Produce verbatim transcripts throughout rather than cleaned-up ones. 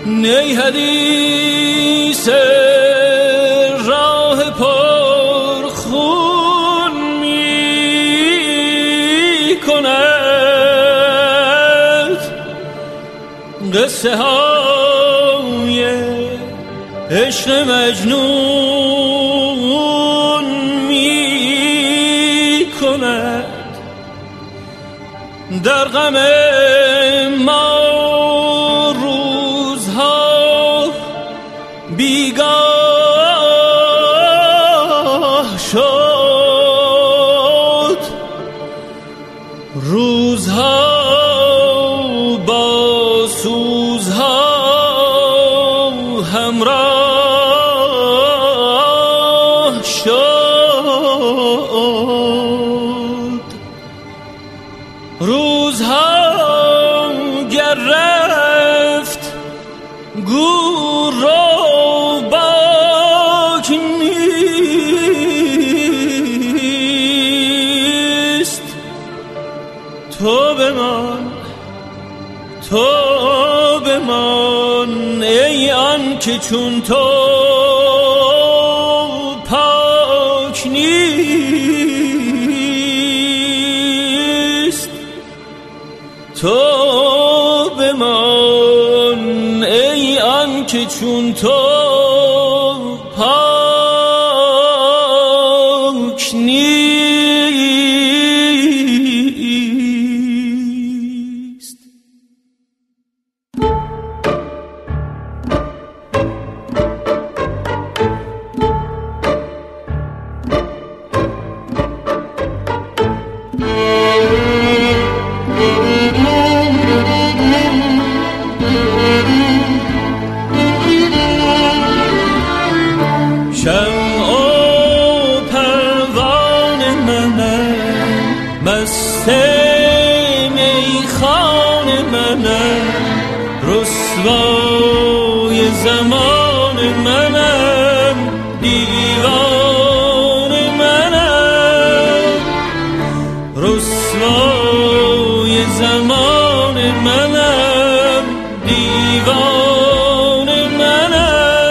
نی حدیث راه پر خون می کند، قصه های عشق مجنون می کند. در غم ما روزها بیگاه شد، روزها با سوزها همراه شد. روزها گر رفت گور رو باک نیست. تو بمان، تو بمان ای آن که چون تو پاک نیست. تو بمان ای آن که چون تو پاک نیست. شمع و پروانه منم، مست میخانه منم، رسوای زمان منم، دیوانه منم، رسوای زمان منم، دیوانه منم.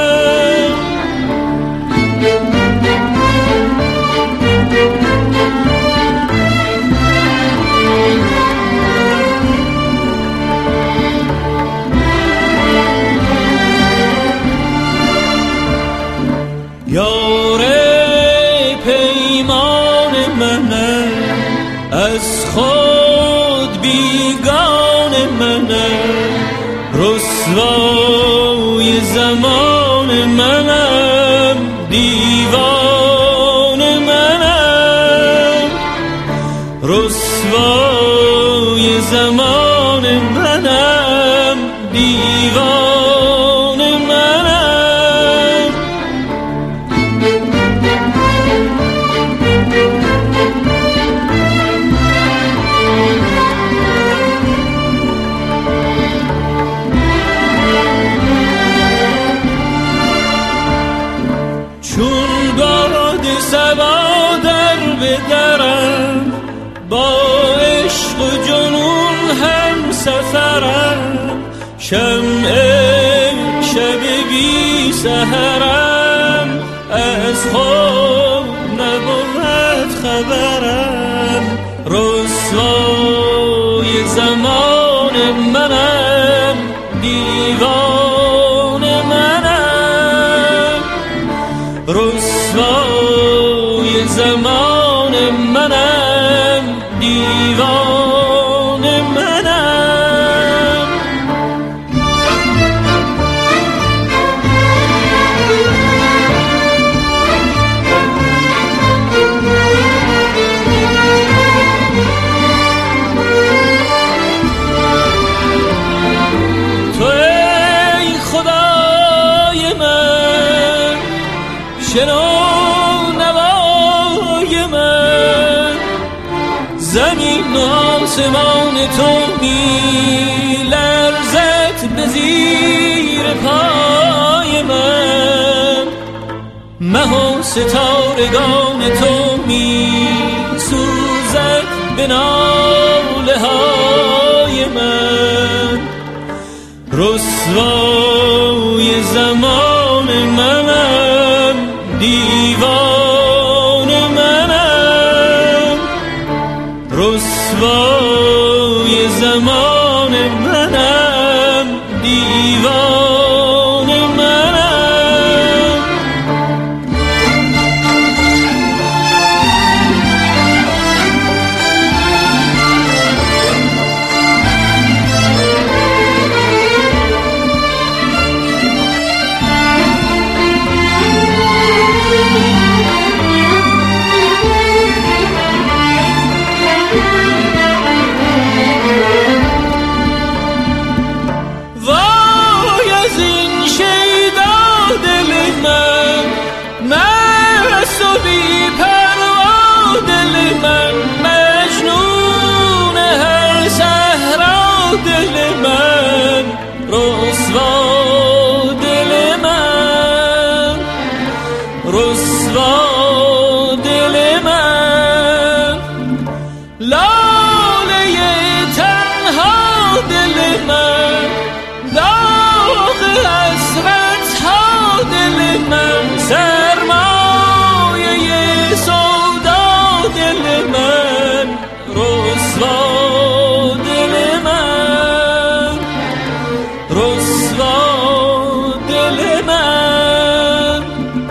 یار پیمان منم، از خود بیگان منم، رسوای زمان منم، دیوان منم، رسوای زمان منم، دیوان منم. چون باد صبا در بدرم، با عشق و جنون هم سفرم، شمع شب بی سحرم، از خود نبود خبرم، رسوای زمان منم، دیوان منم، رسوای زمان منم، دیوان منم. تو ای خدای من، شنو نوای من، زمین و آسمان تو می لرزد به زیر پای من، مه و ستارگان تو می سوزد به ناله های من، رسوا رسوا دل من.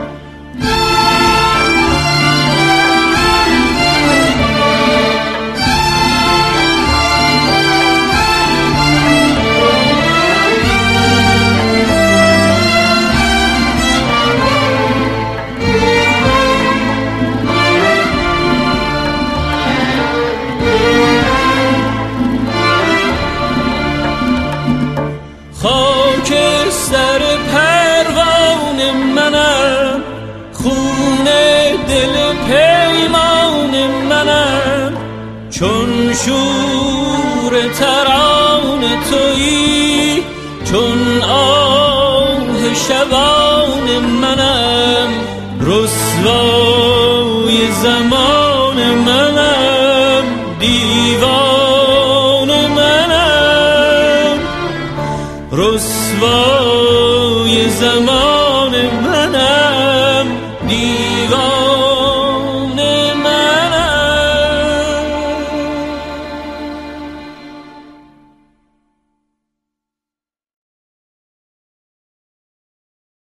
خاک سر پروان منم، خون دل پیمان منم، چون شور تران تویی، چون آه شبان منم، رسوای زمان منم، دیوان منم، رسوای زمان